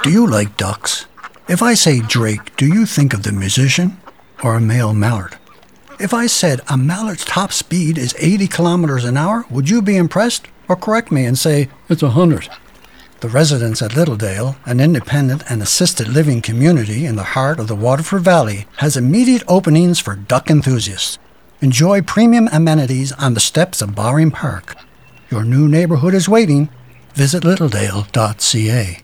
Do you like ducks? If I say drake, do you think of the musician or a male mallard? If I said a mallard's top speed is 80 kilometers an hour, would you be impressed or correct me and say it's 100? The residents at Littledale, an independent and assisted living community in the heart of the Waterford Valley, has immediate openings for duck enthusiasts. Enjoy premium amenities on the steps of Bowring Park. Your new neighborhood is waiting. Visit littledale.ca.